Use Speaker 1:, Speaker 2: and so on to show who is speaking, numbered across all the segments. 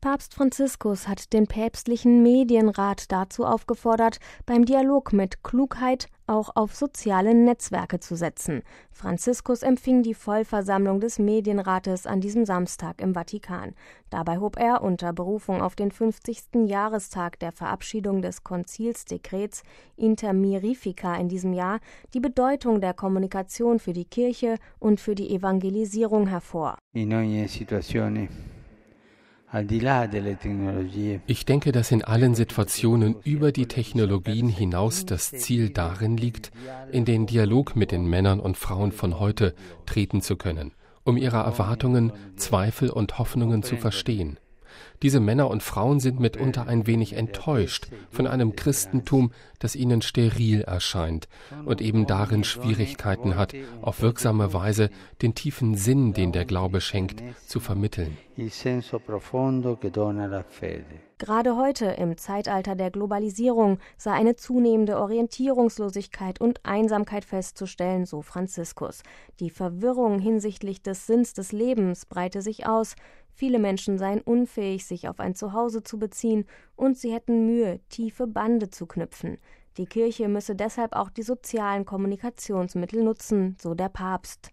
Speaker 1: Papst Franziskus hat den päpstlichen Medienrat dazu aufgefordert, beim Dialog mit Klugheit auch auf soziale Netzwerke zu setzen. Franziskus empfing die Vollversammlung des Medienrates an diesem Samstag im Vatikan. Dabei hob er unter Berufung auf den 50. Jahrestag der Verabschiedung des Konzilsdekrets Inter Mirifica in diesem Jahr die Bedeutung der Kommunikation für die Kirche und für die Evangelisierung hervor.
Speaker 2: Ich denke, dass in allen Situationen über die Technologien hinaus das Ziel darin liegt, in den Dialog mit den Männern und Frauen von heute treten zu können, um ihre Erwartungen, Zweifel und Hoffnungen zu verstehen. Diese Männer und Frauen sind mitunter ein wenig enttäuscht von einem Christentum, das ihnen steril erscheint und eben darin Schwierigkeiten hat, auf wirksame Weise den tiefen Sinn, den der Glaube schenkt, zu vermitteln.
Speaker 1: Gerade heute, im Zeitalter der Globalisierung, sei eine zunehmende Orientierungslosigkeit und Einsamkeit festzustellen, so Franziskus. Die Verwirrung hinsichtlich des Sinns des Lebens breite sich aus. Viele Menschen seien unfähig, sich auf ein Zuhause zu beziehen, und sie hätten Mühe, tiefe Bande zu knüpfen. Die Kirche müsse deshalb auch die sozialen Kommunikationsmittel nutzen, so der Papst.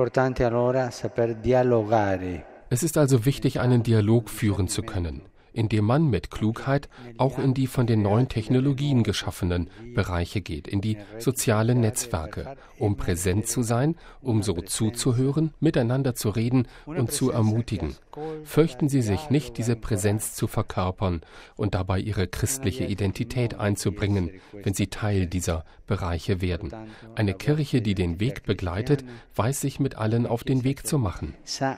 Speaker 2: Es ist also wichtig, einen Dialog führen zu können, indem man mit Klugheit auch in die von den neuen Technologien geschaffenen Bereiche geht, in die sozialen Netzwerke, um präsent zu sein, um so zuzuhören, miteinander zu reden und zu ermutigen. Fürchten Sie sich nicht, diese Präsenz zu verkörpern und dabei Ihre christliche Identität einzubringen, wenn Sie Teil dieser Bereiche werden. Eine Kirche, die den Weg begleitet, weiß sich mit allen auf den Weg zu machen.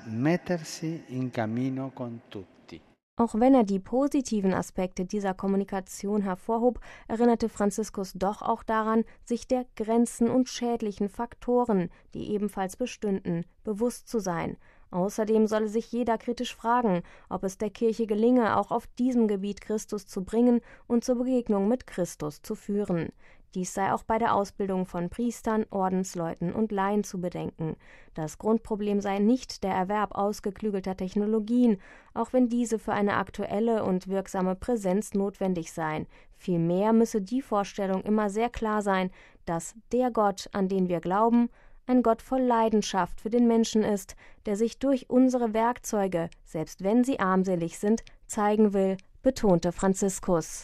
Speaker 1: Auch wenn er die positiven Aspekte dieser Kommunikation hervorhob, erinnerte Franziskus doch auch daran, sich der Grenzen und schädlichen Faktoren, die ebenfalls bestünden, bewusst zu sein. Außerdem solle sich jeder kritisch fragen, ob es der Kirche gelinge, auch auf diesem Gebiet Christus zu bringen und zur Begegnung mit Christus zu führen. Dies sei auch bei der Ausbildung von Priestern, Ordensleuten und Laien zu bedenken. Das Grundproblem sei nicht der Erwerb ausgeklügelter Technologien, auch wenn diese für eine aktuelle und wirksame Präsenz notwendig seien. Vielmehr müsse die Vorstellung immer sehr klar sein, dass der Gott, an den wir glauben, ein Gott voll Leidenschaft für den Menschen ist, der sich durch unsere Werkzeuge, selbst wenn sie armselig sind, zeigen will, betonte Franziskus.